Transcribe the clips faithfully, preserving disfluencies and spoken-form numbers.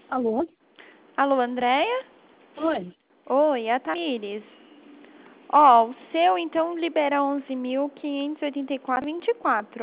Alô? Alô, Andréia? Oi. Oi, é a Tamires. Ó, o seu, então, libera onze mil quinhentos e oitenta e quatro vírgula vinte e quatro.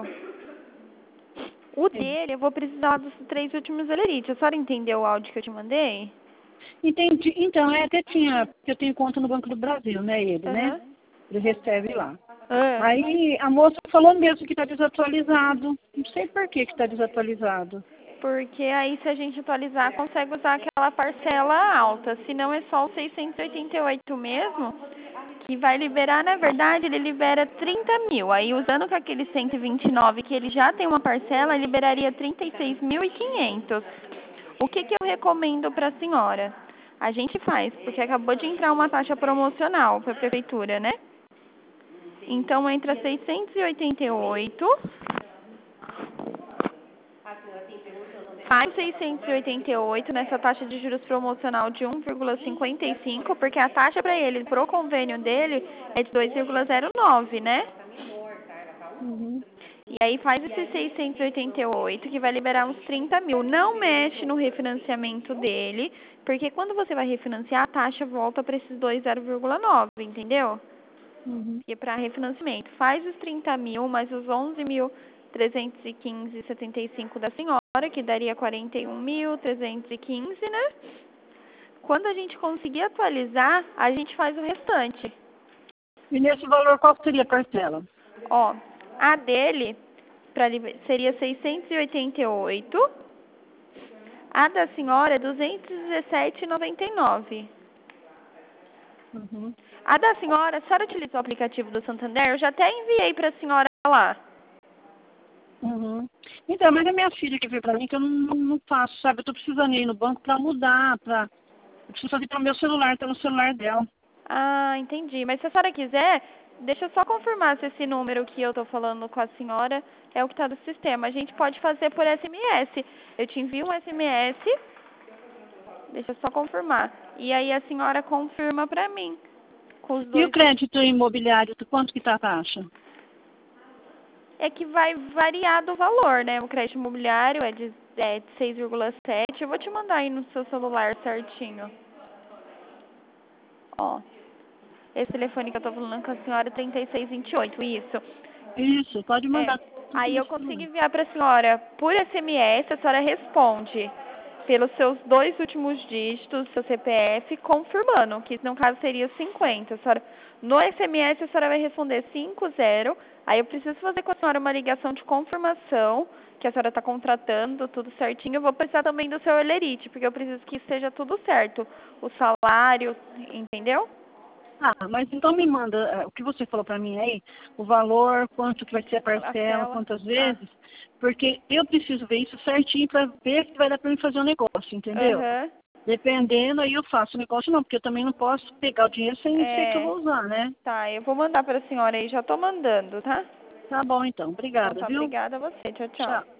O Sim. dele, eu vou precisar dos três últimos elerites. A senhora entendeu o áudio que eu te mandei? Entendi. Então, é até tinha, porque eu tenho conta no Banco do Brasil, né, ele, né? Aham. Ele recebe lá. Ah, Aí a moça falou mesmo que está desatualizado. Não sei por que que está desatualizado. porque aí, se a gente atualizar, consegue usar aquela parcela alta. Se não, é só o seiscentos e oitenta e oito mesmo, que vai liberar, na verdade, ele libera trinta mil. Aí, usando com aquele cento e vinte e nove que ele já tem uma parcela, liberaria trinta e seis mil e quinhentos. O que que eu recomendo para a senhora? A gente faz, porque acabou de entrar uma taxa promocional para a prefeitura, né? Então, entra seiscentos e oitenta e oito, faz seiscentos e oitenta e oito nessa taxa de juros promocional de um vírgula cinquenta e cinco, porque a taxa para ele, pro convênio dele, é de dois vírgula zero nove, né? Uhum. E aí faz esse seiscentos e oitenta e oito, que vai liberar uns trinta mil. Não mexe no refinanciamento dele, porque quando você vai refinanciar, a taxa volta para esses dois vírgula zero nove, entendeu? Uhum. E para refinanciamento, faz os trinta mil, mais os onze mil trezentos e quinze vírgula setenta e cinco da senhora, que daria quarenta e um mil trezentos e quinze, né? Quando a gente conseguir atualizar, a gente faz o restante. E nesse valor, qual seria a parcela? Ó, a dele pra, seria seiscentos e oitenta e oito, a da senhora é duzentos e dezessete reais e noventa e nove. Uhum. A da senhora, a senhora utilizou o aplicativo do Santander? Eu já até enviei para a senhora lá. Uhum. Então, mas é minha filha que veio para mim que eu não, não, não faço, sabe? Eu estou precisando ir no banco para mudar, para... Eu preciso fazer para o meu celular, tá no celular dela. Ah, entendi. Mas se a senhora quiser, deixa eu só confirmar se esse número que eu estou falando com a senhora é o que está no sistema. A gente pode fazer por S M S. Eu te envio um S M S, deixa eu só confirmar. E aí a senhora confirma para mim com os E o dois. crédito imobiliário, quanto que tá a taxa? É que vai variar do valor, né? O crédito imobiliário é de, é de seis vírgula sete. Eu vou te mandar aí no seu celular certinho. Ó, esse telefone que eu tô falando com a senhora é trinta e seis vinte e oito, isso. Isso, pode É. mandar tudo Aí eu nesse consigo celular. enviar para a senhora por S M S, a senhora responde pelos seus dois últimos dígitos, seu C P F, confirmando, que no caso seria cinquenta. A senhora, no S M S a senhora vai responder cinco zero, aí eu preciso fazer com a senhora uma ligação de confirmação, que a senhora está contratando, tudo certinho. Eu vou precisar também do seu Elerite, porque eu preciso que esteja tudo certo. O salário, entendeu? Ah, mas então me manda eh, o que você falou para mim aí, o valor, quanto que vai ser a A parcela, cela. quantas Ah. vezes, porque eu preciso ver isso certinho para ver se vai dar para mim fazer um negócio, entendeu? Aham. Dependendo, aí eu faço o negócio não, porque eu também não posso pegar o dinheiro sem ser que eu É. vou usar, né? Tá, eu vou mandar para a senhora aí, já tô mandando, tá? Tá bom então, Então obrigada, tá, viu? obrigada a você. Tchau, Tchau. tchau.